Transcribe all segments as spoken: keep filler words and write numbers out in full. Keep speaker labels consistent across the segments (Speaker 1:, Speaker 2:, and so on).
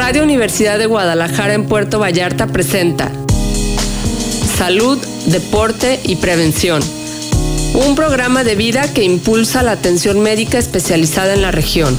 Speaker 1: Radio Universidad de Guadalajara en Puerto Vallarta presenta Salud, Deporte y Prevención, un programa de vida que impulsa la atención médica especializada en la región.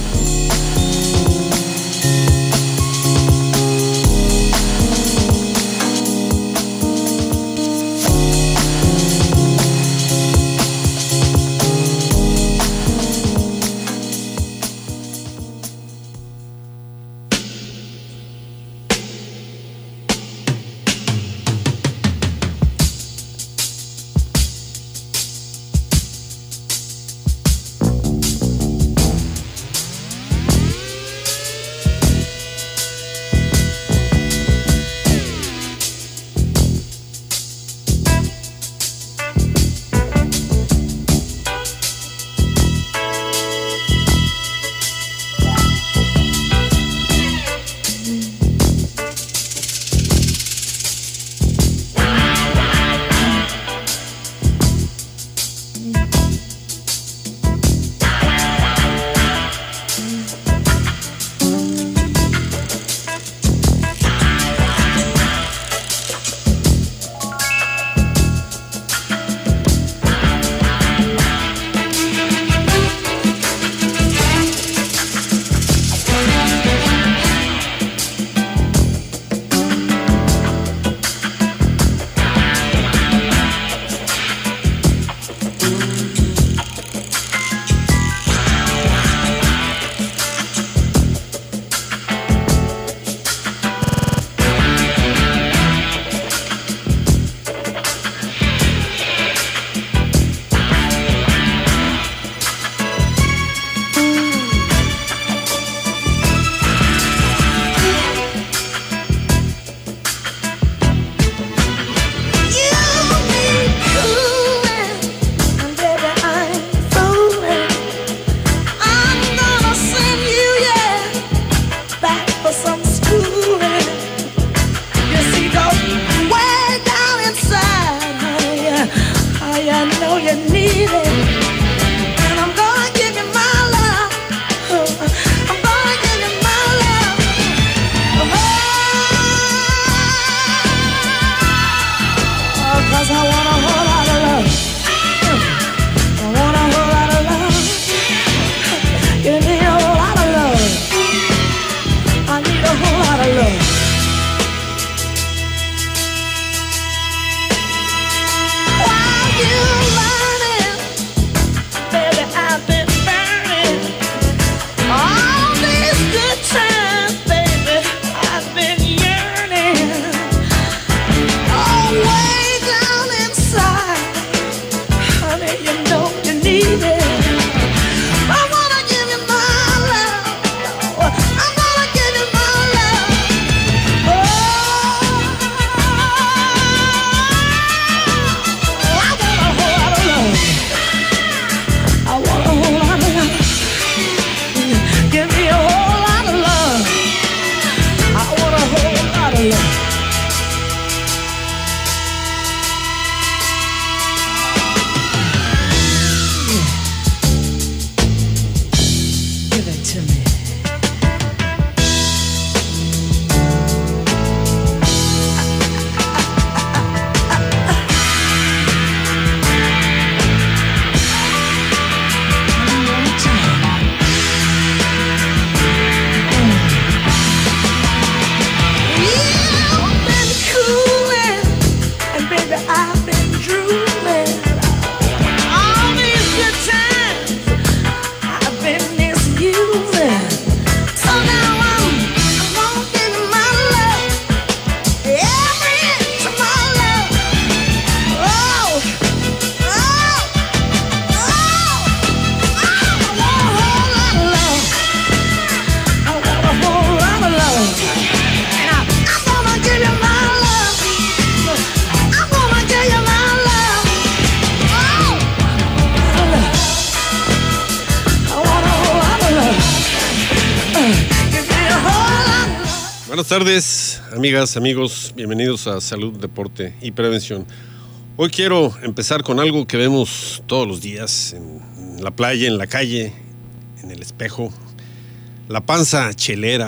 Speaker 2: Buenas tardes, amigas, amigos, bienvenidos a Salud, Deporte y Prevención. Hoy quiero empezar con algo que vemos todos los días en, en la playa, en la calle, en el espejo. La panza chelera,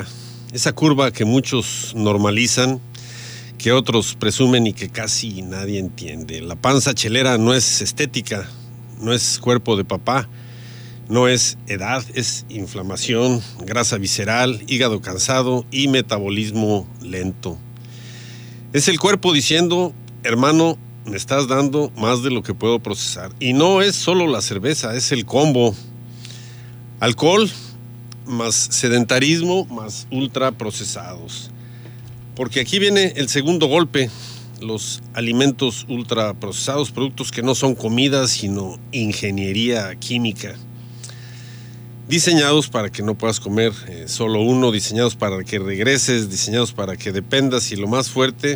Speaker 2: esa curva que muchos normalizan, que otros presumen y que casi nadie entiende. La panza chelera no es estética, no es cuerpo de papá, no es edad, es inflamación, grasa visceral, hígado cansado y metabolismo lento. Es el cuerpo diciendo, hermano, me estás dando más de lo que puedo procesar. Y no es solo la cerveza, es el combo. Alcohol más sedentarismo más ultraprocesados. Porque aquí viene el segundo golpe, los alimentos ultraprocesados, productos que no son comida, sino ingeniería química. Diseñados para que no puedas comer eh, solo uno, diseñados para que regreses, diseñados para que dependas y lo más fuerte,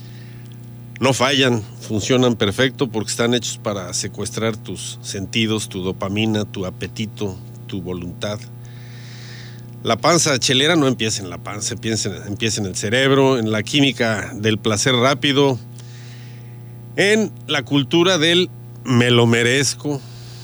Speaker 2: no fallan, funcionan perfecto porque están hechos para secuestrar tus sentidos, tu dopamina, tu apetito, tu voluntad. La panza chelera no empieza en la panza, empieza, empieza en el cerebro, en la química del placer rápido, en la cultura del me lo merezco,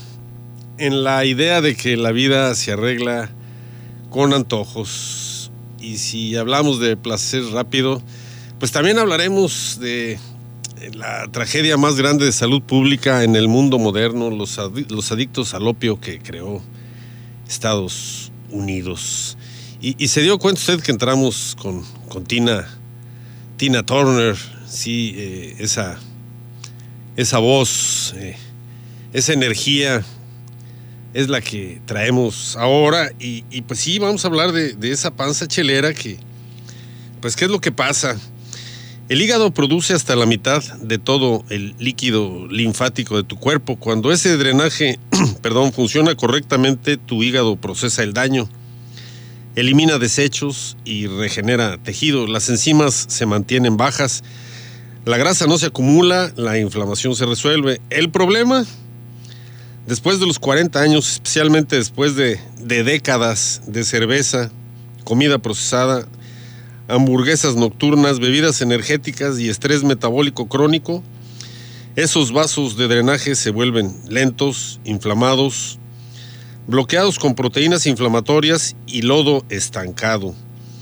Speaker 2: en la idea de que la vida se arregla con antojos. Y si hablamos de placer rápido, pues también hablaremos de la tragedia más grande de salud pública en el mundo moderno, los, adi- los adictos al opio que creó Estados Unidos. Y, y se dio cuenta usted que entramos con, con Tina, Tina Turner, sí, eh, esa, esa voz, eh, esa energía es la que traemos ahora. Y, y pues sí, vamos a hablar de, de esa panza chelera que, pues, ¿qué es lo que pasa? El hígado produce hasta la mitad de todo el líquido linfático de tu cuerpo. Cuando ese drenaje, perdón, funciona correctamente, tu hígado procesa el daño, elimina desechos y regenera tejido. Las enzimas se mantienen bajas, la grasa no se acumula, la inflamación se resuelve. El problema, después de los cuarenta años, especialmente después de, de décadas de cerveza, comida procesada, hamburguesas nocturnas, bebidas energéticas y estrés metabólico crónico, esos vasos de drenaje se vuelven lentos, inflamados, bloqueados con proteínas inflamatorias y lodo estancado.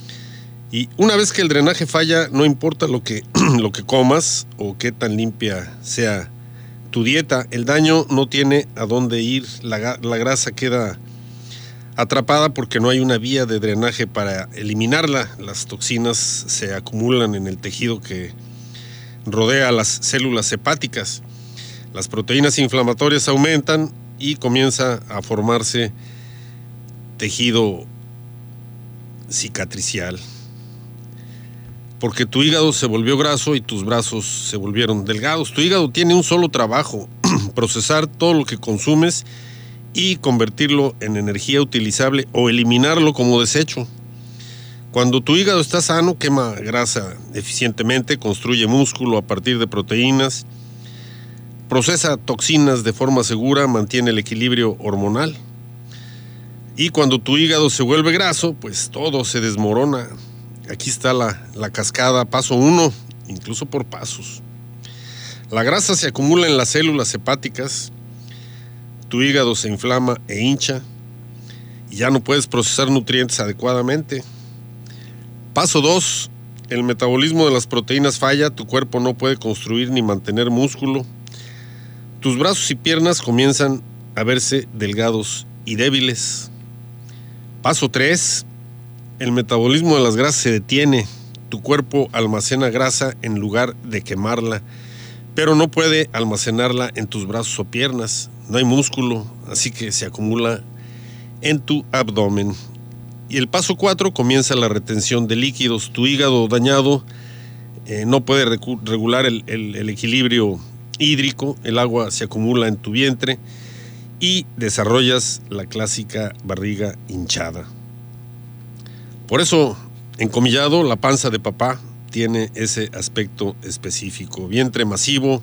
Speaker 2: Y una vez que el drenaje falla, no importa lo que, lo que comas o qué tan limpia sea tu dieta, el daño no tiene a dónde ir, la, la grasa queda atrapada porque no hay una vía de drenaje para eliminarla. Las toxinas se acumulan en el tejido que rodea las células hepáticas. Las proteínas inflamatorias aumentan y comienza a formarse tejido cicatricial. Porque tu hígado se volvió graso y tus brazos se volvieron delgados. Tu hígado tiene un solo trabajo, procesar todo lo que consumes y convertirlo en energía utilizable o eliminarlo como desecho. Cuando tu hígado está sano, quema grasa eficientemente, construye músculo a partir de proteínas, procesa toxinas de forma segura, mantiene el equilibrio hormonal. Y cuando tu hígado se vuelve graso, pues todo se desmorona. Aquí está la, la cascada, paso uno, incluso por pasos. La grasa se acumula en las células hepáticas, tu hígado se inflama e hincha y ya no puedes procesar nutrientes adecuadamente. Paso dos, el metabolismo de las proteínas falla, tu cuerpo no puede construir ni mantener músculo. Tus brazos y piernas comienzan a verse delgados y débiles. Paso tres, el metabolismo de las grasas se detiene, tu cuerpo almacena grasa en lugar de quemarla, pero no puede almacenarla en tus brazos o piernas. No hay músculo, así que se acumula en tu abdomen. Y el paso cuatro comienza la retención de líquidos. Tu hígado dañado eh, no puede recu- regular el, el, el equilibrio hídrico, el agua se acumula en tu vientre y desarrollas la clásica barriga hinchada. Por eso, encomillado, la panza de papá tiene ese aspecto específico. Vientre masivo,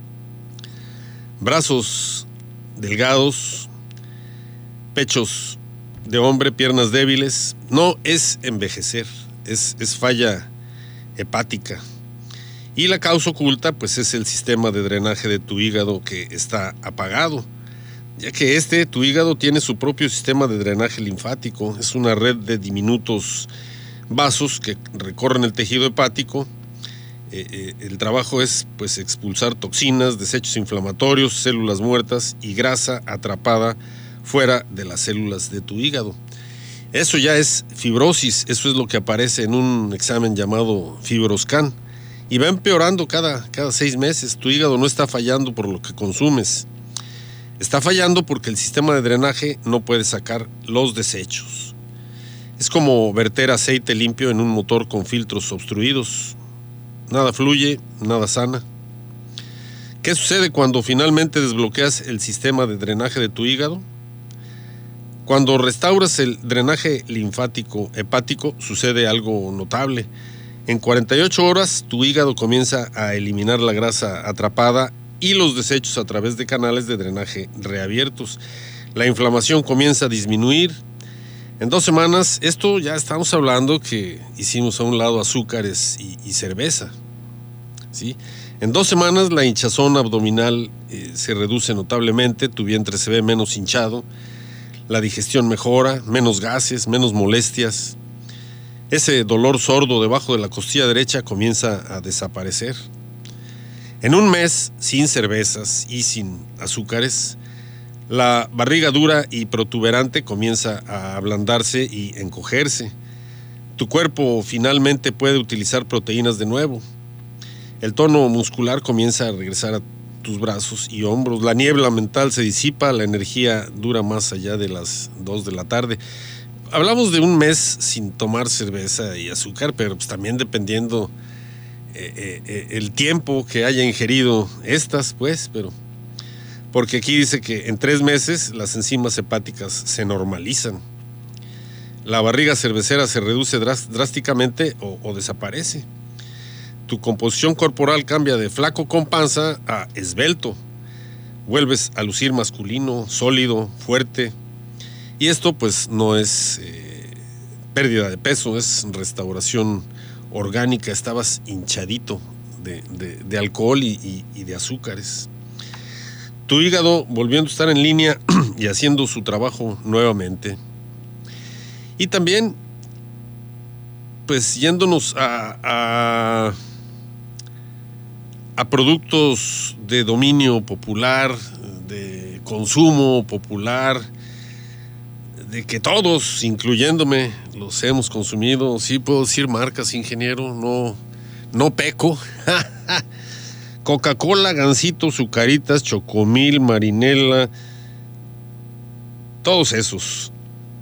Speaker 2: brazos delgados, pechos de hombre, piernas débiles. No es envejecer, es, es falla hepática. Y la causa oculta, pues, es el sistema de drenaje de tu hígado que está apagado, ya que este, tu hígado, tiene su propio sistema de drenaje linfático. Es una red de diminutos vasos que recorren el tejido hepático. Eh, eh, el trabajo es pues expulsar toxinas, desechos inflamatorios, células muertas y grasa atrapada fuera de las células de tu hígado. Eso ya es fibrosis, eso es lo que aparece en un examen llamado FibroScan. Y va empeorando cada, cada seis meses. Tu hígado no está fallando por lo que consumes. Está fallando porque el sistema de drenaje no puede sacar los desechos. Es como verter aceite limpio en un motor con filtros obstruidos. Nada fluye, nada sana. ¿Qué sucede cuando finalmente desbloqueas el sistema de drenaje de tu hígado? Cuando restauras el drenaje linfático hepático, sucede algo notable. En cuarenta y ocho horas, tu hígado comienza a eliminar la grasa atrapada y los desechos a través de canales de drenaje reabiertos. La inflamación comienza a disminuir. En dos semanas, esto ya estamos hablando que hicimos a un lado azúcares y, y cerveza, ¿sí? En dos semanas, la hinchazón abdominal eh, se reduce notablemente, tu vientre se ve menos hinchado, la digestión mejora, menos gases, menos molestias. Ese dolor sordo debajo de la costilla derecha comienza a desaparecer. En un mes, sin cervezas y sin azúcares, la barriga dura y protuberante comienza a ablandarse y encogerse. Tu cuerpo finalmente puede utilizar proteínas de nuevo. El tono muscular comienza a regresar a tus brazos y hombros. La niebla mental se disipa, la energía dura más allá de las dos de la tarde. Hablamos de un mes sin tomar cerveza y azúcar, pero pues también dependiendo eh, eh, el tiempo que haya ingerido estas, pues, pero porque aquí dice que en tres meses las enzimas hepáticas se normalizan. La barriga cervecera se reduce drásticamente o, o desaparece. Tu composición corporal cambia de flaco con panza a esbelto. Vuelves a lucir masculino, sólido, fuerte. Y esto pues no es eh, pérdida de peso, es restauración orgánica. Estabas hinchadito de, de, de alcohol y, y, y de azúcares. Tu hígado volviendo a estar en línea y haciendo su trabajo nuevamente. Y también, pues yéndonos a, a, a productos de dominio popular, de consumo popular, de que todos, incluyéndome, los hemos consumido. Sí puedo decir marcas, ingeniero, no, no peco. Coca-Cola, Gansito, Zucaritas, Chocomil, Marinela, todos esos.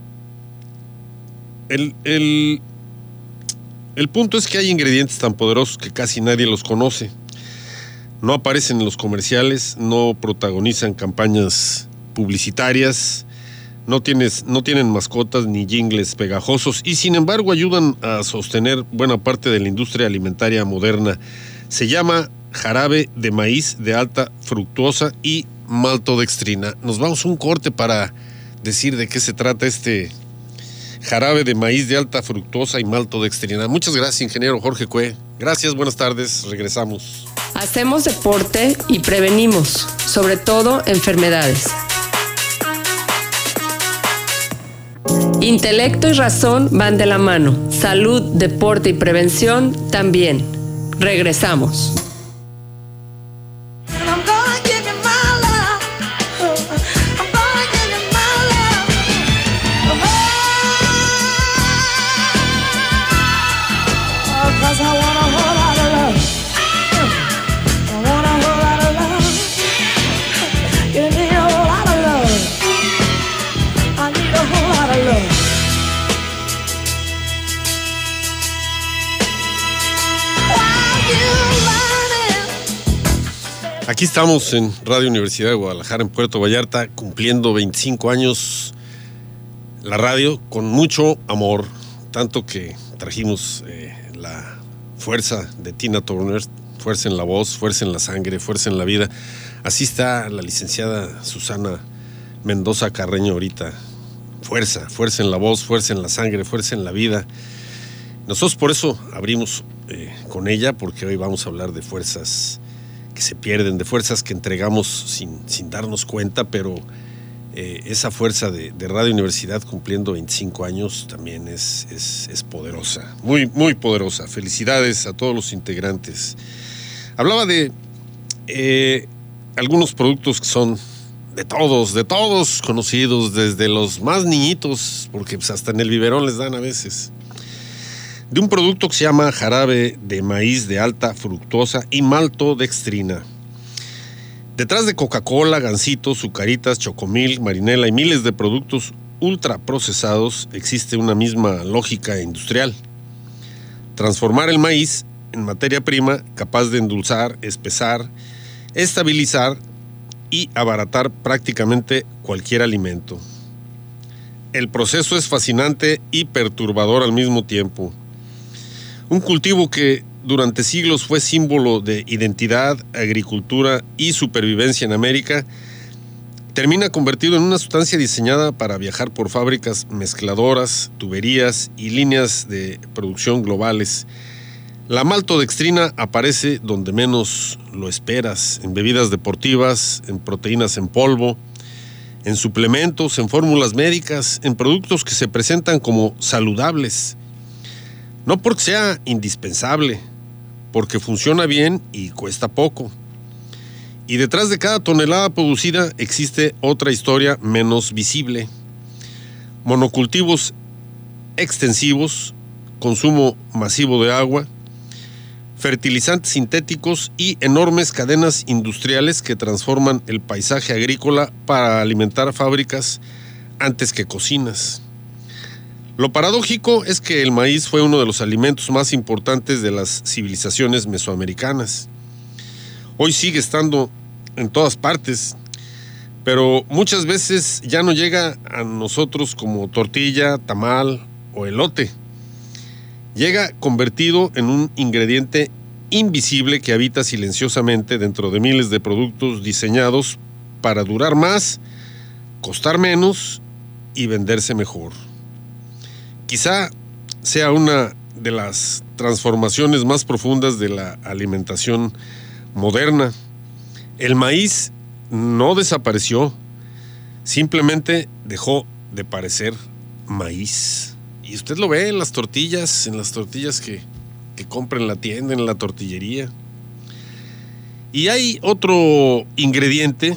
Speaker 2: El, el, el punto es que hay ingredientes tan poderosos que casi nadie los conoce. No aparecen en los comerciales, no protagonizan campañas publicitarias, no, tienes, no tienen mascotas ni jingles pegajosos y sin embargo ayudan a sostener buena parte de la industria alimentaria moderna. Se llama jarabe de maíz de alta fructuosa y maltodextrina. Nos vamos a un corte para decir de qué se trata este jarabe de maíz de alta fructuosa y maltodextrina. Muchas gracias, ingeniero Jorge Cue. Gracias, buenas tardes, regresamos.
Speaker 1: Hacemos deporte y prevenimos, sobre todo enfermedades. Intelecto y razón van de la mano. Salud, deporte y prevención también. Regresamos.
Speaker 2: Aquí estamos en Radio Universidad de Guadalajara, en Puerto Vallarta, cumpliendo veinticinco años la radio con mucho amor, tanto que trajimos eh, la fuerza de Tina Turner, fuerza en la voz, fuerza en la sangre, fuerza en la vida. Así está la licenciada Susana Mendoza Carreño ahorita. Fuerza, fuerza en la voz, fuerza en la sangre, fuerza en la vida. Nosotros por eso abrimos eh, con ella, porque hoy vamos a hablar de fuerzas que se pierden, de fuerzas que entregamos sin, sin darnos cuenta, pero eh, esa fuerza de, de Radio Universidad cumpliendo veinticinco años también es, es, es poderosa, muy, muy poderosa. Felicidades a todos los integrantes. Hablaba de eh, algunos productos que son de todos, de todos conocidos, desde los más niñitos, porque pues, hasta en el biberón les dan a veces. De un producto que se llama jarabe de maíz de alta fructosa y maltodextrina. Detrás de Coca-Cola, Gansito, Zucaritas, Chocomil, Marinela y miles de productos ultraprocesados existe una misma lógica industrial. Transformar el maíz en materia prima capaz de endulzar, espesar, estabilizar y abaratar prácticamente cualquier alimento. El proceso es fascinante y perturbador al mismo tiempo. Un cultivo que durante siglos fue símbolo de identidad, agricultura y supervivencia en América, termina convertido en una sustancia diseñada para viajar por fábricas mezcladoras, tuberías y líneas de producción globales. La maltodextrina aparece donde menos lo esperas, en bebidas deportivas, en proteínas en polvo, en suplementos, en fórmulas médicas, en productos que se presentan como saludables. No porque sea indispensable, porque funciona bien y cuesta poco. Y detrás de cada tonelada producida existe otra historia menos visible. Monocultivos extensivos, consumo masivo de agua, fertilizantes sintéticos y enormes cadenas industriales que transforman el paisaje agrícola para alimentar fábricas antes que cocinas. Lo paradójico es que el maíz fue uno de los alimentos más importantes de las civilizaciones mesoamericanas. Hoy sigue estando en todas partes, pero muchas veces ya no llega a nosotros como tortilla, tamal o elote. Llega convertido en un ingrediente invisible que habita silenciosamente dentro de miles de productos diseñados para durar más, costar menos y venderse mejor. Quizá sea una de las transformaciones más profundas de la alimentación moderna. El maíz no desapareció, simplemente dejó de parecer maíz. Y usted lo ve en las tortillas, en las tortillas que, que compra en la tienda, en la tortillería. Y hay otro ingrediente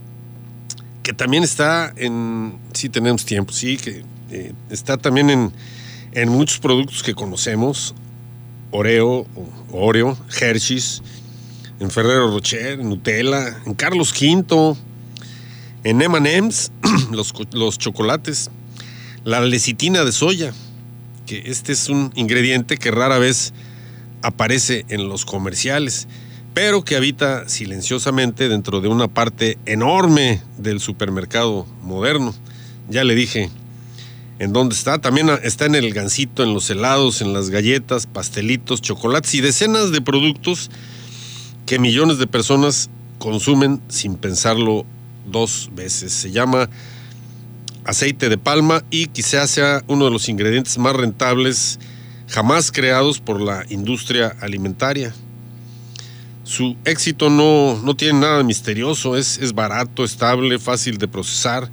Speaker 2: que también está en... Sí, tenemos tiempo, sí, que eh, está también en, en muchos productos que conocemos. Oreo, Oreo, Hershey's, en Ferrero Rocher, en Nutella, en Carlos Quinto, en eme and eme's, los, los chocolates, la lecitina de soya, que este es un ingrediente que rara vez aparece en los comerciales, pero que habita silenciosamente dentro de una parte enorme del supermercado moderno. Ya le dije en dónde está. También está en el Gansito, en los helados, en las galletas, pastelitos, chocolates y decenas de productos que millones de personas consumen sin pensarlo dos veces. Se llama aceite de palma y quizás sea uno de los ingredientes más rentables jamás creados por la industria alimentaria. Su éxito no, no tiene nada de misterioso, es, es barato, estable, fácil de procesar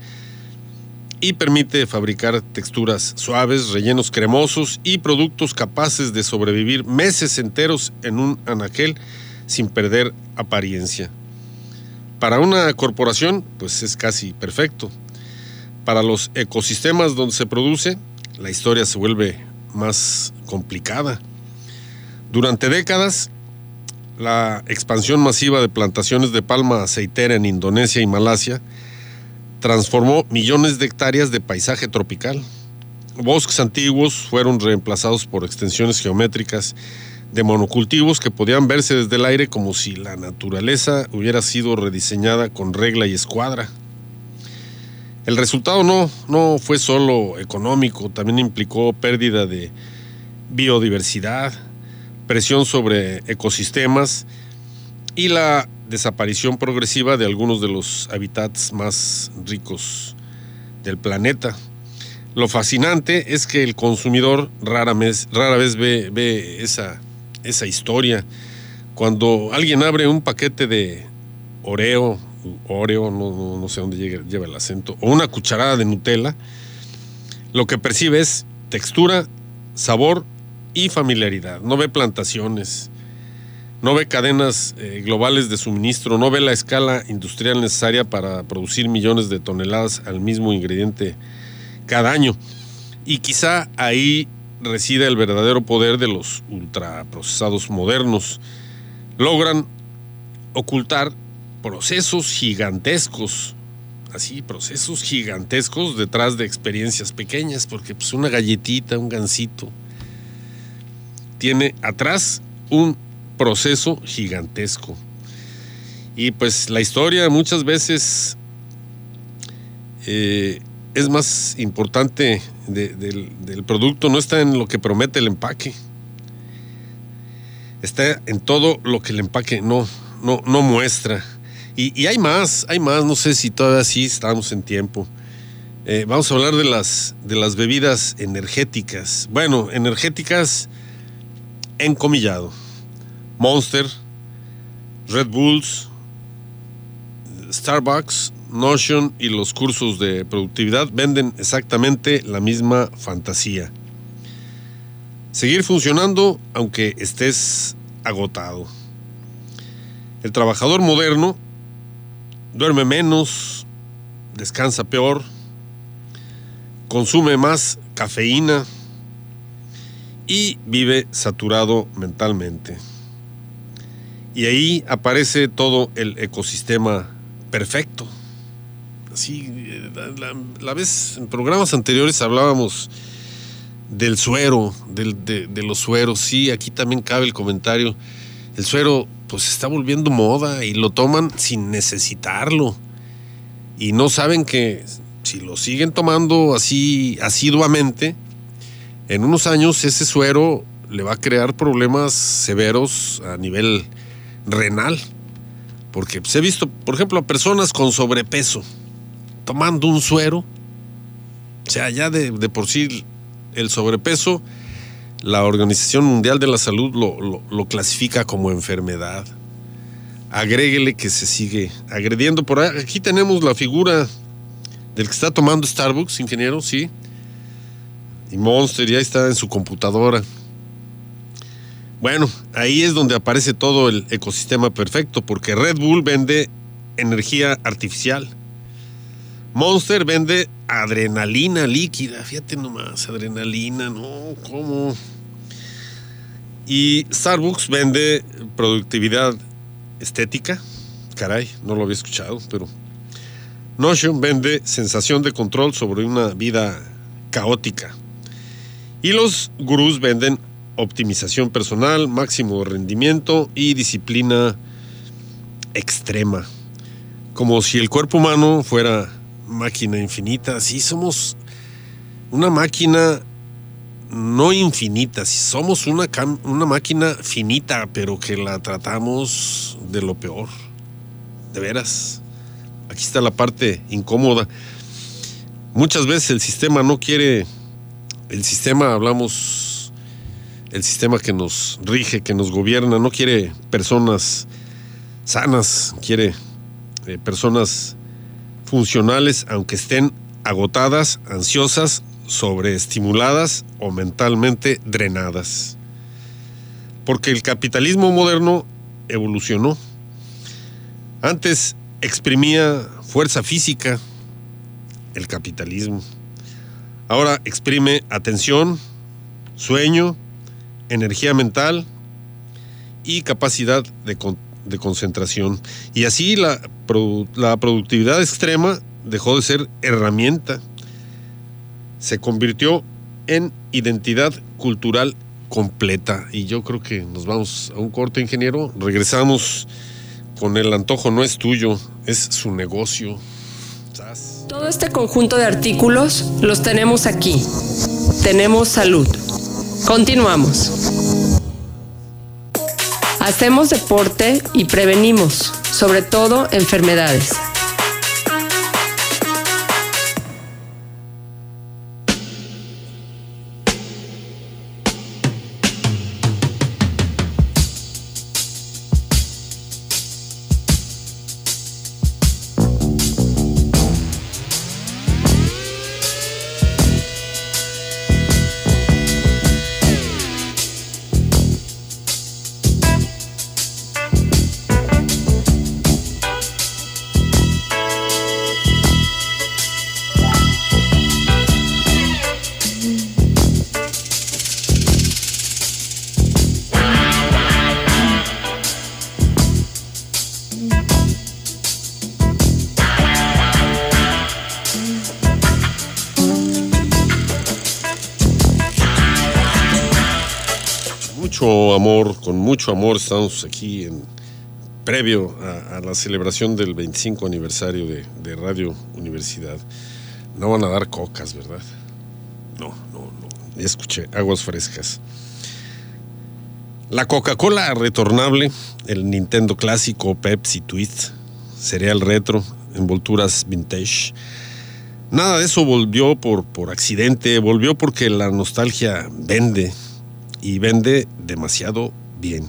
Speaker 2: y permite fabricar texturas suaves, rellenos cremosos y productos capaces de sobrevivir meses enteros en un anaquel sin perder apariencia. Para una corporación, pues es casi perfecto. Para los ecosistemas donde se produce, la historia se vuelve más complicada. Durante décadas, la expansión masiva de plantaciones de palma aceitera en Indonesia y Malasia transformó millones de hectáreas de paisaje tropical. Bosques antiguos fueron reemplazados por extensiones geométricas de monocultivos que podían verse desde el aire como si la naturaleza hubiera sido rediseñada con regla y escuadra. El resultado no, no fue solo económico, también implicó pérdida de biodiversidad, presión sobre ecosistemas y la desaparición progresiva de algunos de los hábitats más ricos del planeta. Lo fascinante es que el consumidor rara vez, rara vez ve, ve esa, esa historia. Cuando alguien abre un paquete de Oreo, Oreo, no, no, no sé dónde lleva, lleva el acento, o una cucharada de Nutella, lo que percibe es textura, sabor y familiaridad. No ve plantaciones, no ve cadenas eh, globales de suministro, no ve la escala industrial necesaria para producir millones de toneladas al mismo ingrediente cada año. Y quizá ahí reside el verdadero poder de los ultraprocesados modernos. Logran ocultar procesos gigantescos, así, procesos gigantescos detrás de experiencias pequeñas, porque pues una galletita, un gansito, tiene atrás un proceso gigantesco. Y pues la historia muchas veces eh, es más importante de, de, del producto, no está en lo que promete el empaque, está en todo lo que el empaque no, no, no muestra. Y, y hay más, hay más, no sé si todavía sí estamos en tiempo. Eh, vamos a hablar de las, de las bebidas energéticas. Bueno, energéticas encomillado. Monster, Red Bulls, Starbucks, Notion y los cursos de productividad venden exactamente la misma fantasía. Seguir funcionando aunque estés agotado. El trabajador moderno duerme menos, descansa peor, consume más cafeína y vive saturado mentalmente. Y ahí aparece todo el ecosistema perfecto. Así, la, la vez en programas anteriores hablábamos del suero, del, de, de los sueros. Sí, aquí también cabe el comentario. El suero pues se está volviendo moda y lo toman sin necesitarlo. Y no saben que si lo siguen tomando así asiduamente, en unos años ese suero le va a crear problemas severos a nivel renal. Porque pues, he visto, por ejemplo, a personas con sobrepeso tomando un suero. O sea, ya de, de por sí el sobrepeso, la Organización Mundial de la Salud lo, lo, lo clasifica como enfermedad. Agréguele que se sigue agrediendo por ahí. Aquí tenemos la figura del que está tomando Starbucks, ingeniero, sí. Y Monster ya está en su computadora. Bueno, ahí es donde aparece todo el ecosistema perfecto, porque Red Bull vende energía artificial. Monster vende adrenalina líquida, fíjate nomás, adrenalina, no, ¿cómo? Y Starbucks vende productividad estética, caray, no lo había escuchado, pero Notion vende sensación de control sobre una vida caótica. Y los gurús venden optimización personal, máximo rendimiento y disciplina extrema. Como si el cuerpo humano fuera máquina infinita. Sí, somos una máquina no infinita, sí somos una, cam- una máquina finita, pero que la tratamos de lo peor. De veras. Aquí está la parte incómoda. Muchas veces el sistema no quiere, el sistema, hablamos, el sistema que nos rige, que nos gobierna, no quiere personas sanas, quiere eh, personas funcionales, aunque estén agotadas, ansiosas, sobreestimuladas o mentalmente drenadas. Porque el capitalismo moderno evolucionó. Antes exprimía fuerza física, el capitalismo. Ahora exprime atención, sueño, energía mental y capacidad de, con, de concentración. Y así la, la productividad extrema dejó de ser herramienta, se convirtió en identidad cultural completa. Y yo creo que nos vamos a un corte, ingeniero. Regresamos con el antojo no es tuyo, es su negocio. ¿Sas?
Speaker 1: Todo este conjunto de artículos los tenemos aquí. Tenemos salud. Continuamos. Hacemos deporte y prevenimos, sobre todo, enfermedades.
Speaker 2: mucho amor, con mucho amor estamos aquí en previo a, a la celebración del veinticinco aniversario de, de Radio Universidad. No van a dar cocas, ¿verdad? No, no, no. Ya escuché, aguas frescas. La Coca-Cola retornable, el Nintendo clásico, Pepsi Twist, cereal retro, envolturas vintage. Nada de eso volvió por, por accidente, volvió porque la nostalgia vende, y vende demasiado bien.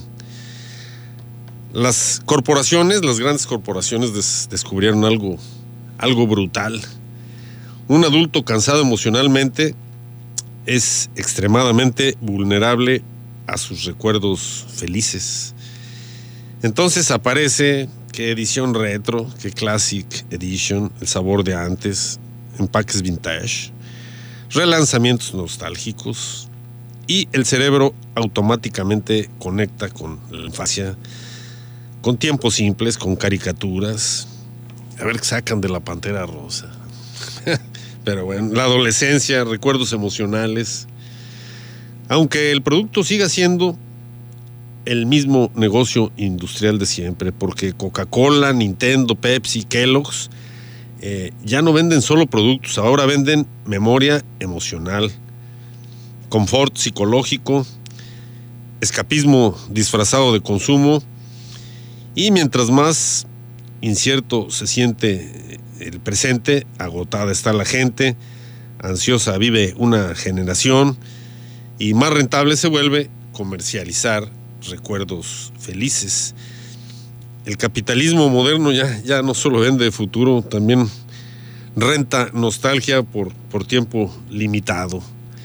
Speaker 2: Las corporaciones, las grandes corporaciones des, descubrieron algo, algo brutal. Un adulto cansado emocionalmente es extremadamente vulnerable a sus recuerdos felices. Entonces aparece que edición retro, que Classic Edition, el sabor de antes, empaques vintage, relanzamientos nostálgicos, y el cerebro automáticamente conecta con la infancia, con tiempos simples, con caricaturas. A ver qué sacan de la Pantera Rosa. Pero bueno, la adolescencia, recuerdos emocionales. Aunque el producto siga siendo el mismo negocio industrial de siempre, porque Coca-Cola, Nintendo, Pepsi, Kellogg's eh, ya no venden solo productos, ahora venden memoria emocional, confort psicológico, escapismo disfrazado de consumo, y mientras más incierto se siente el presente, agotada está la gente, ansiosa vive una generación, y más rentable se vuelve comercializar recuerdos felices. El capitalismo moderno ya, ya no solo vende futuro, también renta nostalgia por, por tiempo limitado.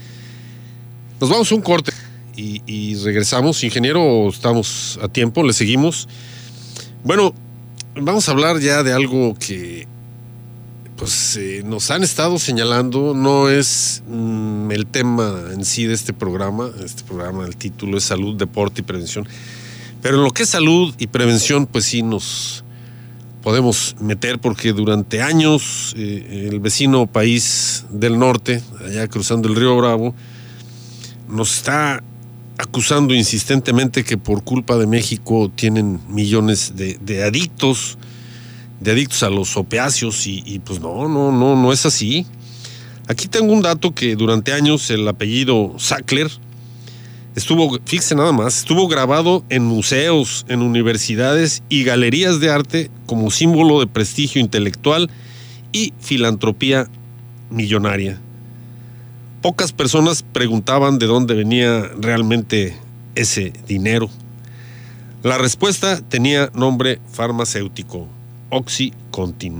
Speaker 2: Nos vamos a un corte y, y regresamos. Ingeniero, estamos a tiempo, le seguimos. Bueno, vamos a hablar ya de algo que pues eh, nos han estado señalando. No es mm, el tema en sí de este programa. Este programa, el título es Salud, Deporte y Prevención. Pero en lo que es salud y prevención, pues sí nos podemos meter, porque durante años eh, el vecino país del norte, allá cruzando el río Bravo, nos está acusando insistentemente que por culpa de México tienen millones de, de adictos, de adictos a los opiáceos, y, y pues no, no, no, no es así. Aquí tengo un dato que durante años el apellido Sackler estuvo, fíjese nada más, estuvo grabado en museos, en universidades y galerías de arte como símbolo de prestigio intelectual y filantropía millonaria. Pocas personas preguntaban de dónde venía realmente ese dinero. La respuesta tenía nombre farmacéutico: OxyContin.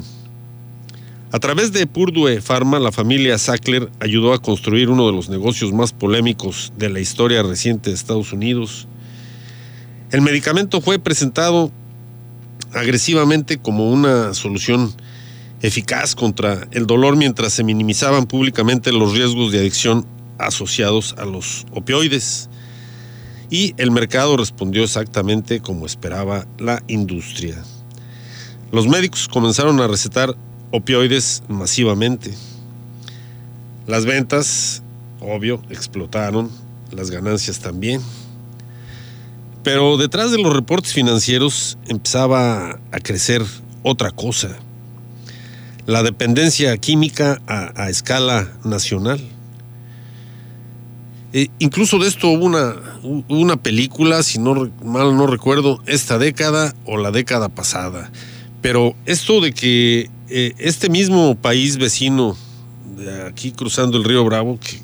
Speaker 2: A través de Purdue Pharma, la familia Sackler ayudó a construir uno de los negocios más polémicos de la historia reciente de Estados Unidos. El medicamento fue presentado agresivamente como una solución eficaz contra el dolor, mientras se minimizaban públicamente los riesgos de adicción asociados a los opioides. Y el mercado respondió exactamente como esperaba la industria. Los médicos comenzaron a recetar opioides masivamente. Las ventas, obvio, explotaron, las ganancias también. Pero detrás de los reportes financieros empezaba a crecer otra cosa: la dependencia química a, a escala nacional. E incluso de esto hubo una, una película, si no mal no recuerdo, esta década o la década pasada. Pero esto de que eh, este mismo país vecino, de aquí cruzando el río Bravo, que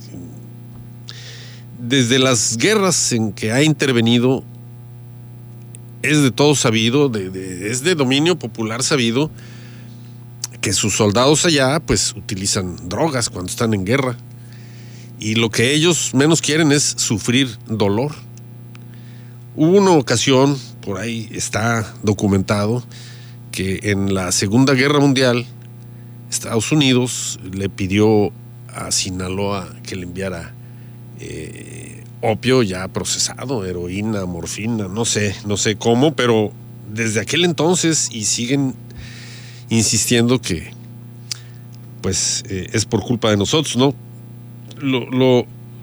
Speaker 2: desde las guerras en que ha intervenido, es de todo sabido, de, de, es de dominio popular sabido, que sus soldados allá pues utilizan drogas cuando están en guerra, y lo que ellos menos quieren es sufrir dolor. Hubo una ocasión, por ahí está documentado, que en la Segunda Guerra Mundial Estados Unidos le pidió a Sinaloa que le enviara eh, opio ya procesado, heroína, morfina, no sé, no sé cómo, pero desde aquel entonces, y siguen insistiendo que pues eh, es por culpa de nosotros, ¿no? Lo, lo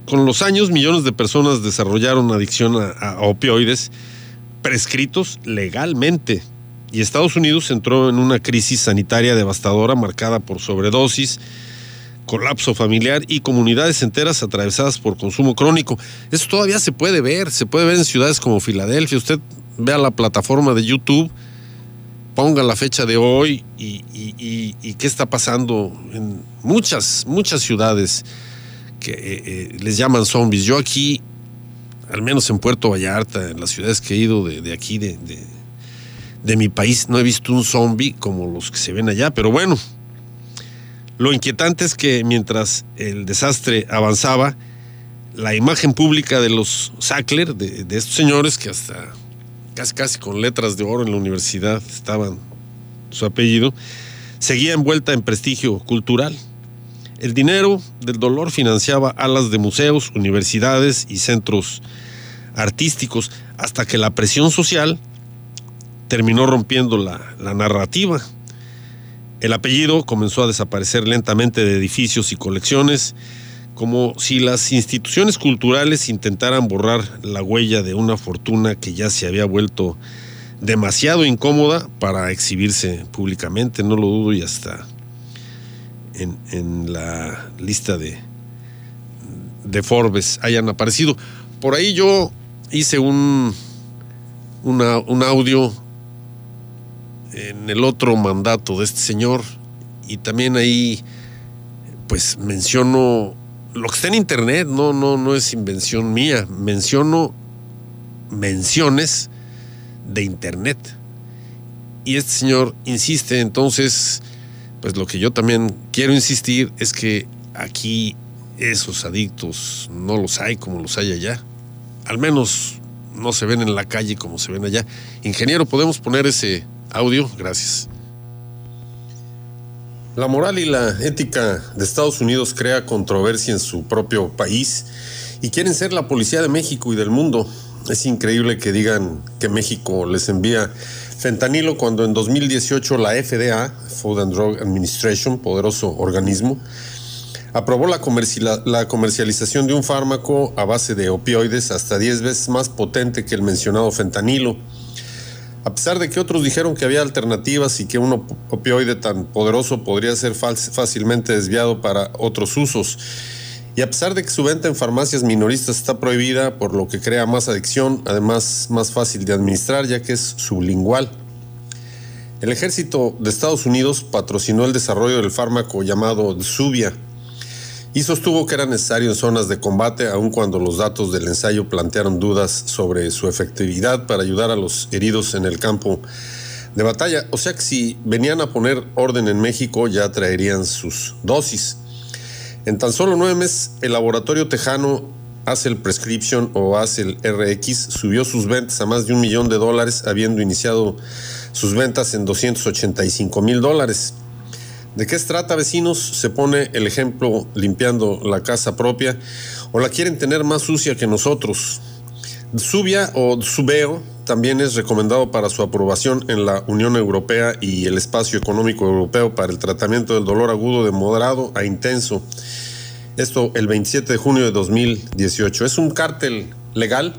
Speaker 2: con los años, millones de personas desarrollaron adicción a, a opioides prescritos legalmente. Y Estados Unidos entró en una crisis sanitaria devastadora marcada por sobredosis, colapso familiar y comunidades enteras atravesadas por consumo crónico. Eso todavía se puede ver, se puede ver en ciudades como Filadelfia. Usted vea la plataforma de YouTube, ponga la fecha de hoy y, y, y, y qué está pasando en muchas, muchas ciudades que eh, eh, les llaman zombies. Yo aquí, al menos en Puerto Vallarta, en las ciudades que he ido de, de aquí, de, de, de mi país, no he visto un zombie como los que se ven allá, pero bueno, lo inquietante es que mientras el desastre avanzaba, la imagen pública de los Sackler, de, de estos señores que hasta casi casi con letras de oro en la universidad estaban su apellido, seguía envuelta en prestigio cultural. El dinero del dolor financiaba alas de museos, universidades y centros artísticos, hasta que la presión social terminó rompiendo la, la narrativa. El apellido comenzó a desaparecer lentamente de edificios y colecciones, como si las instituciones culturales intentaran borrar la huella de una fortuna que ya se había vuelto demasiado incómoda para exhibirse públicamente. No lo dudo, y hasta en, en la lista de, de Forbes hayan aparecido. Por ahí yo hice un, una, un audio en el otro mandato de este señor, y también ahí pues menciono lo que está en internet. No, no, no es invención mía, menciono menciones de internet, y este señor insiste. Entonces, pues lo que yo también quiero insistir es que aquí esos adictos no los hay como los hay allá, al menos no se ven en la calle como se ven allá. Ingeniero, ¿podemos poner ese audio? Gracias. La moral y la ética de Estados Unidos crea controversia en su propio país y quieren ser la policía de México y del mundo. Es increíble que digan que México les envía fentanilo cuando en dos mil dieciocho la F D A, Food and Drug Administration, poderoso organismo, aprobó la, comerci- la comercialización de un fármaco a base de opioides hasta diez veces más potente que el mencionado fentanilo. A pesar de que otros dijeron que había alternativas y que un opioide tan poderoso podría ser fácilmente desviado para otros usos. Y a pesar de que su venta en farmacias minoristas está prohibida, por lo que crea más adicción, además más fácil de administrar ya que es sublingual. El ejército de Estados Unidos patrocinó el desarrollo del fármaco llamado Zubia y sostuvo que era necesario en zonas de combate, aun cuando los datos del ensayo plantearon dudas sobre su efectividad para ayudar a los heridos en el campo de batalla. O sea que si venían a poner orden en México, ya traerían sus dosis. En tan solo nueve meses, el laboratorio tejano Hace el Prescription o Hace el R X subió sus ventas a más de un millón de dólares, habiendo iniciado sus ventas en doscientos ochenta y cinco mil dólares. ¿De qué se trata, vecinos? Se pone el ejemplo limpiando la casa propia, o la quieren tener más sucia que nosotros. Zubia o Zubeo también es recomendado para su aprobación en la Unión Europea y el Espacio Económico Europeo para el tratamiento del dolor agudo de moderado a intenso. Esto el veintisiete de junio de dos mil dieciocho. ¿Es un cártel legal?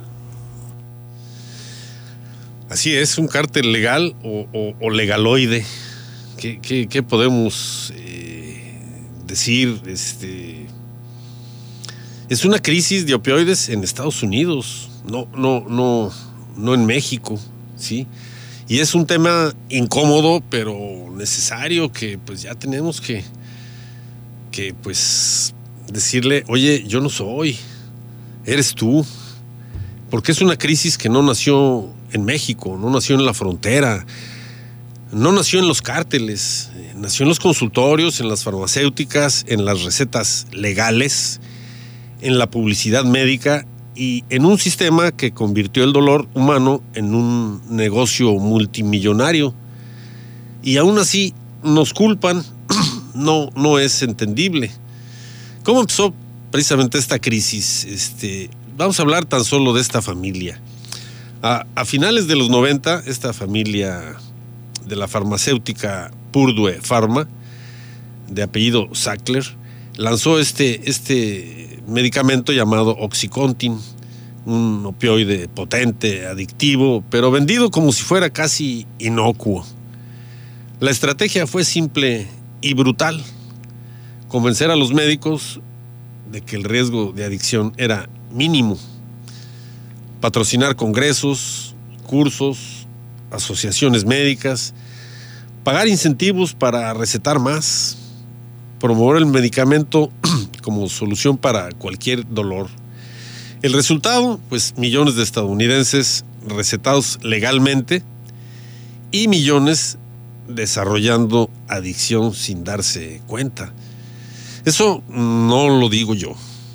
Speaker 2: Así es, un cártel legal o, o, o legaloide. ¿Qué, qué, qué podemos eh, decir? Este, es una crisis de opioides en Estados Unidos, no, no, no, no en México, ¿sí? Y es un tema incómodo, pero necesario, que pues ya tenemos que, que pues decirle, oye, yo no soy, eres tú. Porque es una crisis que no nació en México, no nació en la frontera, no nació en los cárteles, nació en los consultorios, en las farmacéuticas, en las recetas legales, en la publicidad médica y en un sistema que convirtió el dolor humano en un negocio multimillonario. Y aún así nos culpan, no, no es entendible. ¿Cómo empezó precisamente esta crisis? Este, vamos a hablar tan solo de esta familia. A, a finales de los noventa, esta familia de la farmacéutica Purdue Pharma, de apellido Sackler, lanzó este, este medicamento llamado Oxycontin, un opioide potente, adictivo, pero vendido como si fuera casi inocuo. La estrategia fue simple y brutal: convencer a los médicos de que el riesgo de adicción era mínimo, patrocinar congresos, cursos, asociaciones médicas, pagar incentivos para recetar más, promover el medicamento como solución para cualquier dolor. El resultado, pues millones de estadounidenses recetados legalmente y millones desarrollando adicción sin darse cuenta. Eso no lo digo yo.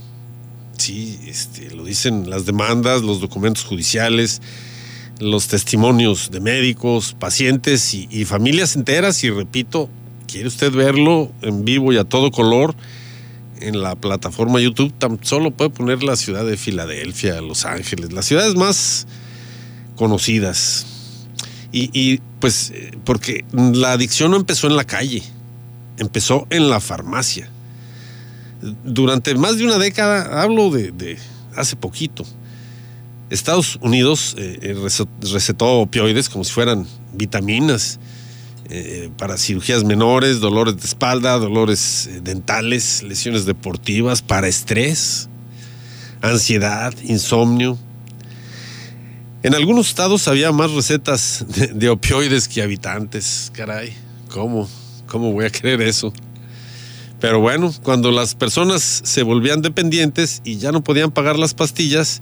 Speaker 2: Sí, este, lo dicen las demandas, los documentos judiciales, los testimonios de médicos, pacientes y, y familias enteras. Y repito, ¿quiere usted verlo en vivo y a todo color? En la plataforma YouTube tan solo puede poner la ciudad de Filadelfia, Los Ángeles, las ciudades más conocidas. Y, y pues porque la adicción no empezó en la calle, empezó en la farmacia. Durante más de una década, hablo de, de hace poquito, Estados Unidos eh, recetó opioides como si fueran vitaminas eh, para cirugías menores, dolores de espalda, dolores eh, dentales, lesiones deportivas, para estrés, ansiedad, insomnio. En algunos estados había más recetas de, de opioides que habitantes. Caray, ¿cómo? ¿Cómo voy a creer eso? Pero bueno, cuando las personas se volvían dependientes y ya no podían pagar las pastillas,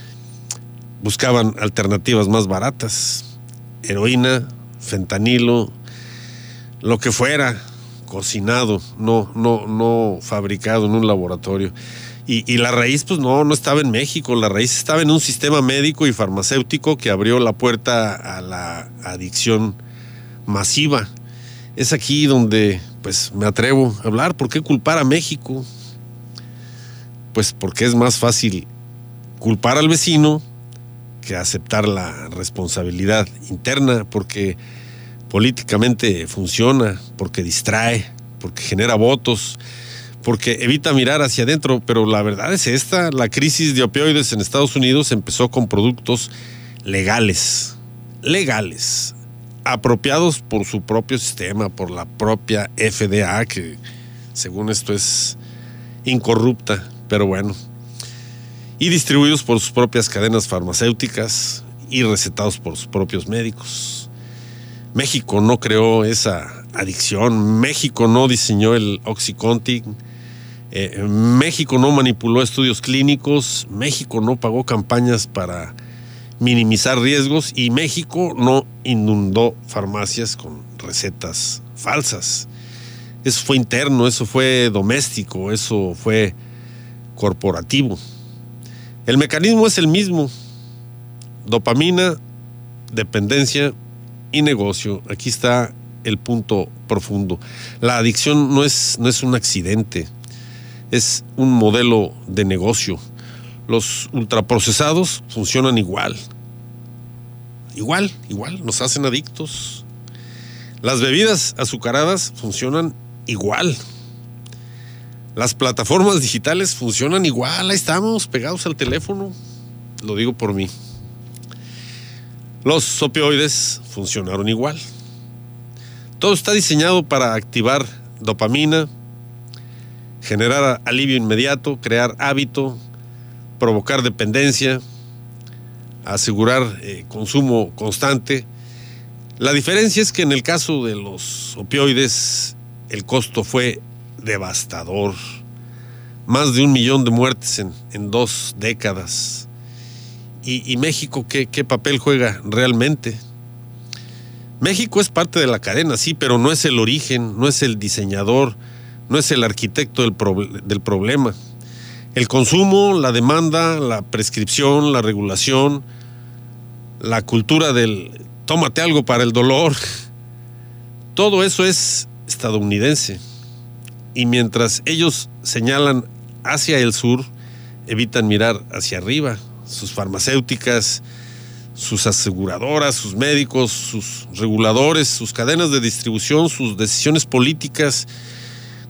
Speaker 2: buscaban alternativas más baratas: heroína, fentanilo, lo que fuera, cocinado, no, no, no fabricado en un laboratorio. Y, y la raíz, pues no, no estaba en México, la raíz estaba en un sistema médico y farmacéutico que abrió la puerta a la adicción masiva. Es aquí donde, pues, me atrevo a hablar. ¿Por qué culpar a México? Pues porque es más fácil culpar al vecino que aceptar la responsabilidad interna, porque políticamente funciona, porque distrae, porque genera votos, porque evita mirar hacia adentro. Pero la verdad es esta: la crisis de opioides en Estados Unidos empezó con productos legales, legales, apropiados por su propio sistema, por la propia F D A, que según esto es incorrupta, pero bueno, y distribuidos por sus propias cadenas farmacéuticas y recetados por sus propios médicos. México no creó esa adicción, México no diseñó el Oxycontin, eh, México no manipuló estudios clínicos, México no pagó campañas para minimizar riesgos, y México no inundó farmacias con recetas falsas. Eso fue interno, eso fue doméstico, eso fue corporativo. El mecanismo es el mismo: dopamina, dependencia y negocio. Aquí está el punto profundo. La adicción no es, no es un accidente, es un modelo de negocio. Los ultraprocesados funcionan igual. Igual, igual, nos hacen adictos. Las bebidas azucaradas funcionan igual. Las plataformas digitales funcionan igual. Ahí estamos, pegados al teléfono. Lo digo por mí. Los opioides funcionaron igual. Todo está diseñado para activar dopamina, generar alivio inmediato, crear hábito, provocar dependencia, asegurar eh, consumo constante. La diferencia es que en el caso de los opioides el costo fue devastador. Más de un millón de muertes en, en dos décadas. Y, y México, ¿qué, ¿qué papel juega realmente? México es parte de la cadena, sí, pero no es el origen, no es el diseñador, no es el arquitecto del, pro, del problema. El consumo, la demanda, la prescripción, la regulación, la cultura del tómate algo para el dolor, todo eso es estadounidense. Y mientras ellos señalan hacia el sur, evitan mirar hacia arriba. Sus farmacéuticas, sus aseguradoras, sus médicos, sus reguladores, sus cadenas de distribución, sus decisiones políticas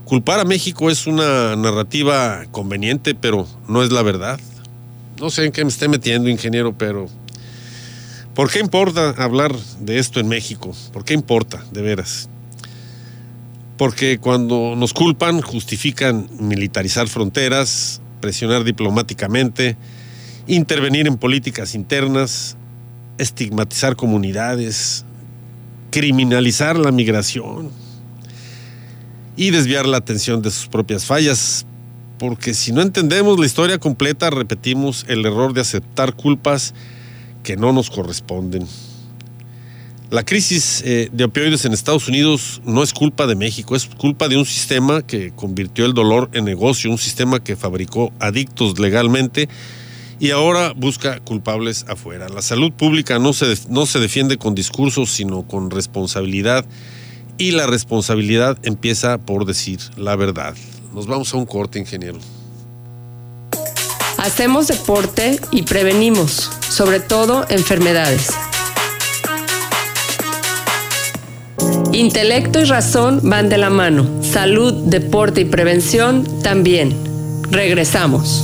Speaker 2: Culpar a México es una narrativa conveniente, pero no es la verdad. No sé en qué me esté metiendo, ingeniero, pero ¿por qué importa hablar de esto en México? ¿Por qué importa, de veras? Porque cuando nos culpan, justifican militarizar fronteras, presionar diplomáticamente, intervenir en políticas internas, estigmatizar comunidades, criminalizar la migración y desviar la atención de sus propias fallas. Porque si no entendemos la historia completa, repetimos el error de aceptar culpas que no nos corresponden. La crisis eh, de opioides en Estados Unidos no es culpa de México, es culpa de un sistema que convirtió el dolor en negocio, un sistema que fabricó adictos legalmente y ahora busca culpables afuera. La salud pública no se, no se defiende con discursos, sino con responsabilidad, y la responsabilidad empieza por decir la verdad. Nos vamos a un corte, ingeniero.
Speaker 1: Hacemos deporte y prevenimos, sobre todo enfermedades. Intelecto y razón van de la mano. Salud, deporte y prevención también. Regresamos.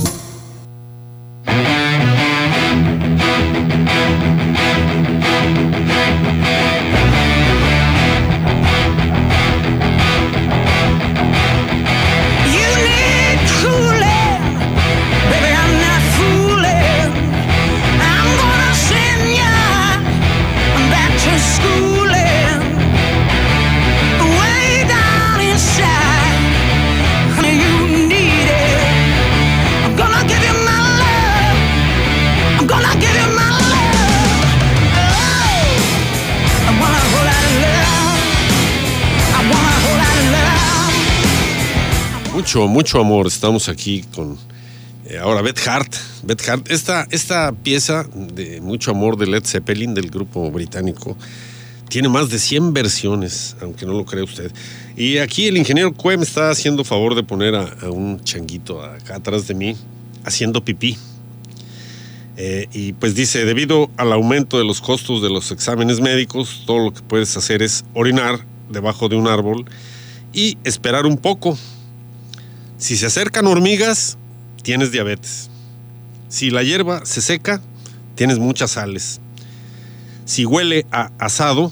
Speaker 2: Mucho, mucho amor. Estamos aquí con eh, ahora Beth Hart. Beth Hart, esta, esta pieza de Mucho Amor de Led Zeppelin, del grupo británico, tiene más de cien versiones, aunque no lo cree usted. Y aquí el ingeniero Cue me está haciendo favor de poner a, a un changuito acá atrás de mí haciendo pipí. Eh, y pues dice, debido al aumento de los costos de los exámenes médicos, todo lo que puedes hacer es orinar debajo de un árbol y esperar un poco. Si se acercan hormigas, tienes diabetes. Si la hierba se seca, tienes muchas sales. Si huele a asado,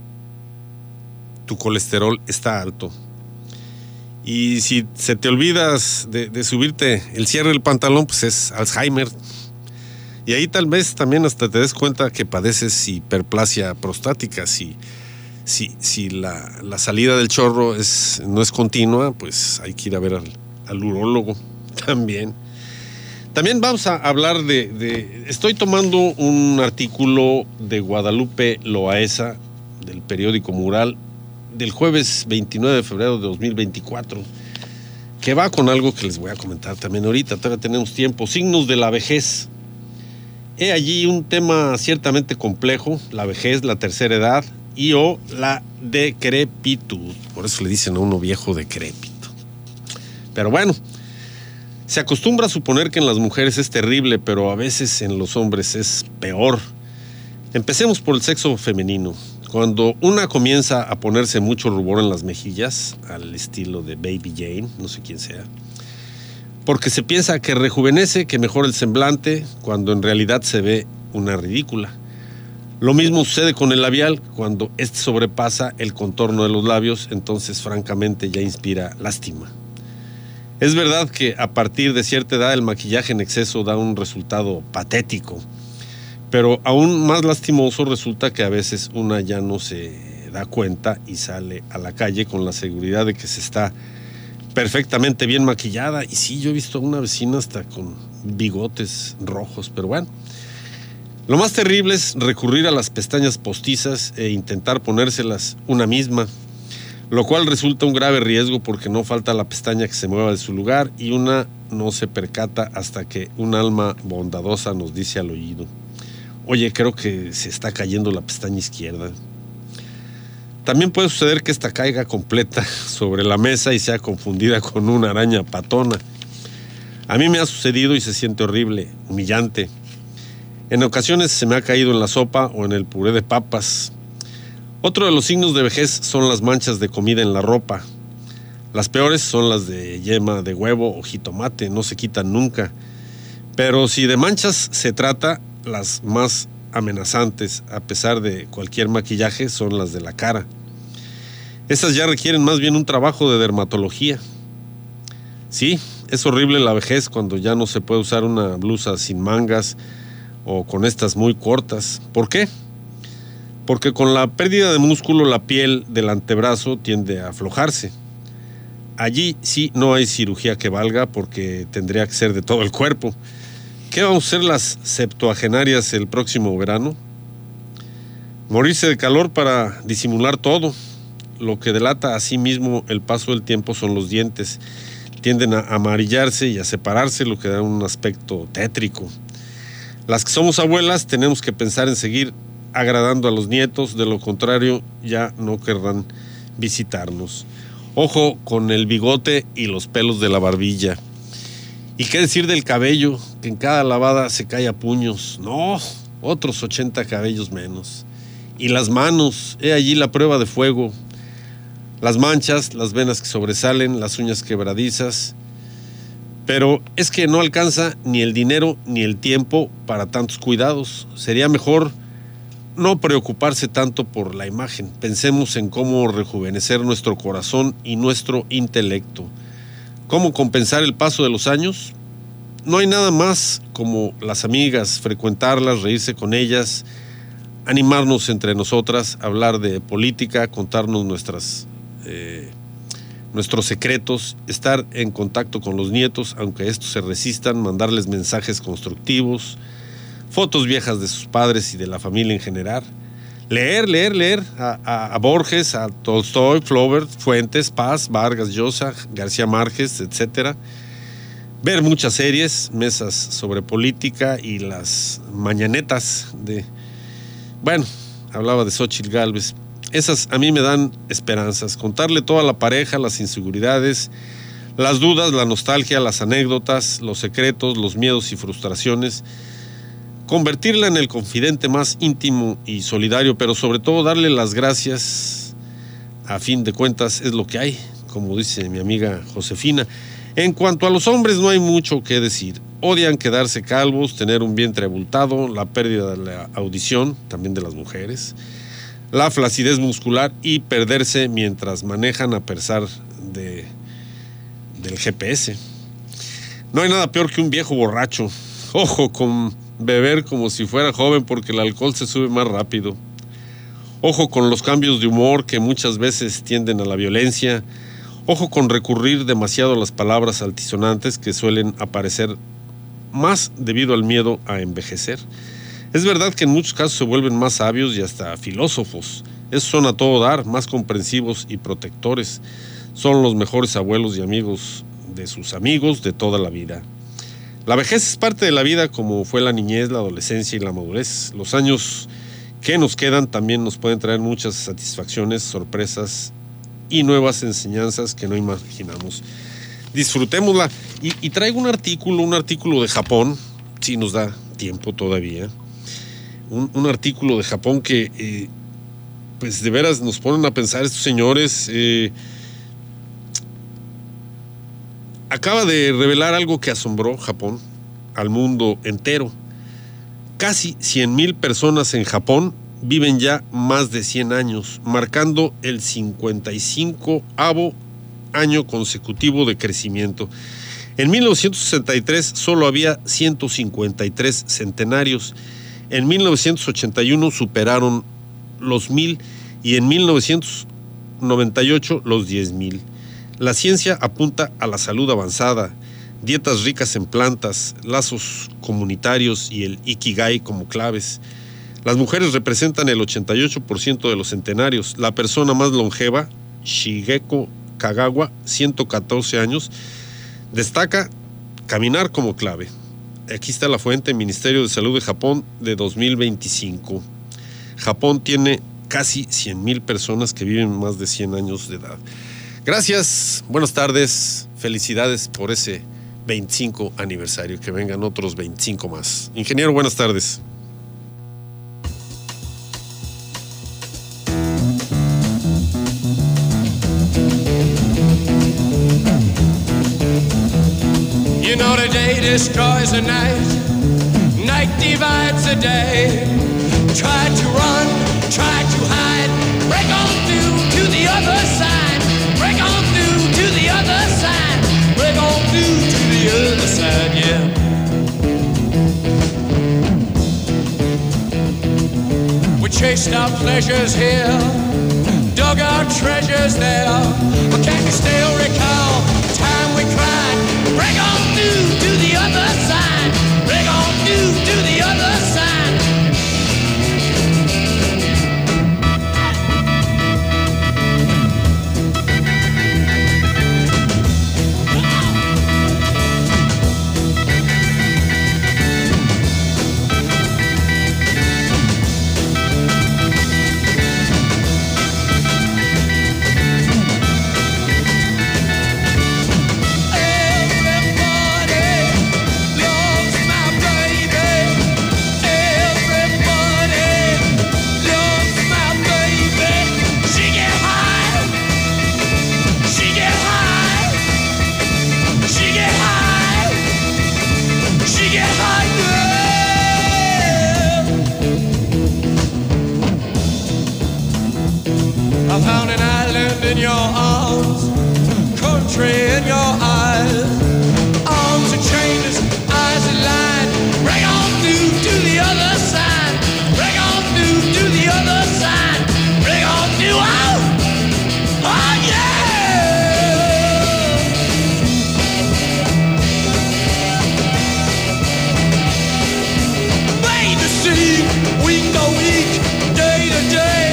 Speaker 2: tu colesterol está alto. Y si se te olvidas de, de subirte el cierre del pantalón, pues es Alzheimer. Y ahí tal vez también hasta te des cuenta que padeces hiperplasia prostática. Si, si, si la, la salida del chorro es, no es continua, pues hay que ir a ver al al urólogo también. También vamos a hablar de, de... Estoy tomando un artículo de Guadalupe Loaesa, del periódico Mural, del jueves veintinueve de febrero de dos mil veinticuatro, que va con algo que les voy a comentar también ahorita. Todavía tenemos tiempo. Signos de la vejez. He allí un tema ciertamente complejo: la vejez, la tercera edad y o la decrepitud. Por eso le dicen a uno viejo decrépito. Pero bueno, se acostumbra a suponer que en las mujeres es terrible, pero a veces en los hombres es peor. Empecemos por el sexo femenino. Cuando una comienza a ponerse mucho rubor en las mejillas, al estilo de Baby Jane, no sé quién sea, porque se piensa que rejuvenece, que mejora el semblante, cuando en realidad se ve una ridícula. Lo mismo sucede con el labial. Cuando este sobrepasa el contorno de los labios, entonces francamente ya inspira lástima. Es verdad que a partir de cierta edad el maquillaje en exceso da un resultado patético, pero aún más lastimoso resulta que a veces una ya no se da cuenta y sale a la calle con la seguridad de que se está perfectamente bien maquillada. Y sí, yo he visto a una vecina hasta con bigotes rojos, pero bueno. Lo más terrible es recurrir a las pestañas postizas e intentar ponérselas una misma, lo cual resulta un grave riesgo porque no falta la pestaña que se mueva de su lugar y una no se percata hasta que un alma bondadosa nos dice al oído: oye, creo que se está cayendo la pestaña izquierda. También puede suceder que esta caiga completa sobre la mesa y sea confundida con una araña patona. A mí me ha sucedido y se siente horrible, humillante. En ocasiones se me ha caído en la sopa o en el puré de papas. Otro de los signos de vejez son las manchas de comida en la ropa. Las peores son las de yema de huevo o jitomate, no se quitan nunca. Pero si de manchas se trata, las más amenazantes, a pesar de cualquier maquillaje, son las de la cara. Esas ya requieren más bien un trabajo de dermatología. Sí, es horrible la vejez cuando ya no se puede usar una blusa sin mangas o con estas muy cortas. ¿Por qué? Porque con la pérdida de músculo la piel del antebrazo tiende a aflojarse. Allí sí no hay cirugía que valga porque tendría que ser de todo el cuerpo. ¿Qué vamos a hacer las septuagenarias el próximo verano? Morirse de calor para disimular todo. Lo que delata asimismo el paso del tiempo son los dientes. Tienden a amarillarse y a separarse, lo que da un aspecto tétrico. Las que somos abuelas tenemos que pensar en seguir agradando a los nietos, de lo contrario ya no querrán visitarnos. Ojo con el bigote y los pelos de la barbilla. ¿Y qué decir del cabello? Que en cada lavada se cae a puños. No, otros ochenta cabellos menos. Y las manos, he allí la prueba de fuego. Las manchas, las venas que sobresalen, las uñas quebradizas. Pero es que no alcanza ni el dinero ni el tiempo para tantos cuidados. Sería mejor no preocuparse tanto por la imagen. Pensemos en cómo rejuvenecer nuestro corazón y nuestro intelecto. ¿Cómo compensar el paso de los años? No hay nada más como las amigas, frecuentarlas, reírse con ellas, animarnos entre nosotras, hablar de política, contarnos nuestras, eh, nuestros secretos, estar en contacto con los nietos, aunque estos se resistan, mandarles mensajes constructivos, fotos viejas de sus padres y de la familia en general. Leer, leer, leer a, a, a Borges, a Tolstoy, Flaubert, Fuentes, Paz, Vargas Llosa, García Márquez, etcétera. Ver muchas series, mesas sobre política y las mañanetas de... Bueno, hablaba de Xóchitl Gálvez. Esas a mí me dan esperanzas. Contarle todo a la pareja, las inseguridades, las dudas, la nostalgia, las anécdotas, los secretos, los miedos y frustraciones. Convertirla en el confidente más íntimo y solidario, pero sobre todo darle las gracias. A fin de cuentas es lo que hay, como dice mi amiga Josefina. En cuanto a los hombres no hay mucho que decir. Odian quedarse calvos, tener un vientre abultado, la pérdida de la audición, también de las mujeres, la flacidez muscular y perderse mientras manejan a pesar de, del G P S. No hay nada peor que un viejo borracho. Ojo con beber como si fuera joven porque el alcohol se sube más rápido. Ojo con los cambios de humor que muchas veces tienden a la violencia. Ojo con recurrir demasiado a las palabras altisonantes que suelen aparecer más debido al miedo a envejecer. Es verdad que en muchos casos se vuelven más sabios y hasta filósofos. Esos son a todo dar, más comprensivos y protectores. Son los mejores abuelos y amigos de sus amigos de toda la vida. La vejez es parte de la vida como fue la niñez, la adolescencia y la madurez. Los años que nos quedan también nos pueden traer muchas satisfacciones, sorpresas y nuevas enseñanzas que no imaginamos. Disfrutémosla. Y, y traigo un artículo, un artículo de Japón, si nos da tiempo todavía. Un, un artículo de Japón que, eh, pues de veras nos ponen a pensar estos señores. Eh, acaba de revelar algo que asombró Japón al mundo entero. Casi cien mil personas en Japón viven ya más de cien años, marcando el cincuenta y cincoavo año consecutivo de crecimiento. En mil novecientos sesenta y tres solo había ciento cincuenta y tres centenarios. En mil novecientos ochenta y uno superaron los mil y en mil novecientos noventa y ocho los diez mil. La ciencia apunta a la salud avanzada, dietas ricas en plantas, lazos comunitarios y el Ikigai como claves. Las mujeres representan el ochenta y ocho por ciento de los centenarios. La persona más longeva, Shigeko Kagawa, ciento catorce años, destaca caminar como clave. Aquí está la fuente, Ministerio de Salud de Japón de dos mil veinticinco. Japón tiene casi cien mil personas que viven más de cien años de edad. Gracias, buenas tardes, felicidades por ese veinticinco aniversario, que vengan otros veinticinco más. Ingeniero, buenas tardes.
Speaker 3: You know the day destroys the night, night divides the day. Try to run, try to hide, break on through to the other side, break on through to the other side, break on through to the other side, yeah. We chased our pleasures here, dug our treasures there, but can you still recall the time we cried? Break on through to the other side, break on through to the other side. I found an island in your arms, country in your eyes. Arms are chainless, eyes are lined. Break on through to the other side. Break on through to the other side. Break on through, oh, oh yeah! Made to see, week to week, day to day.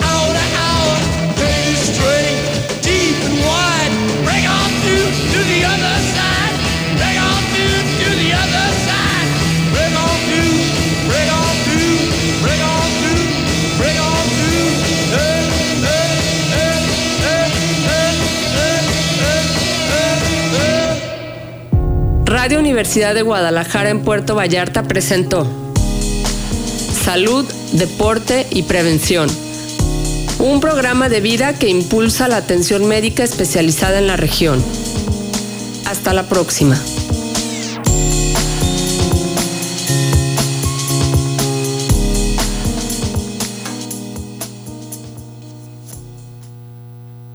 Speaker 1: Radio Universidad de Guadalajara en Puerto Vallarta presentó Salud, Deporte y Prevención, un programa de vida que impulsa la atención médica especializada en la región. Hasta la próxima.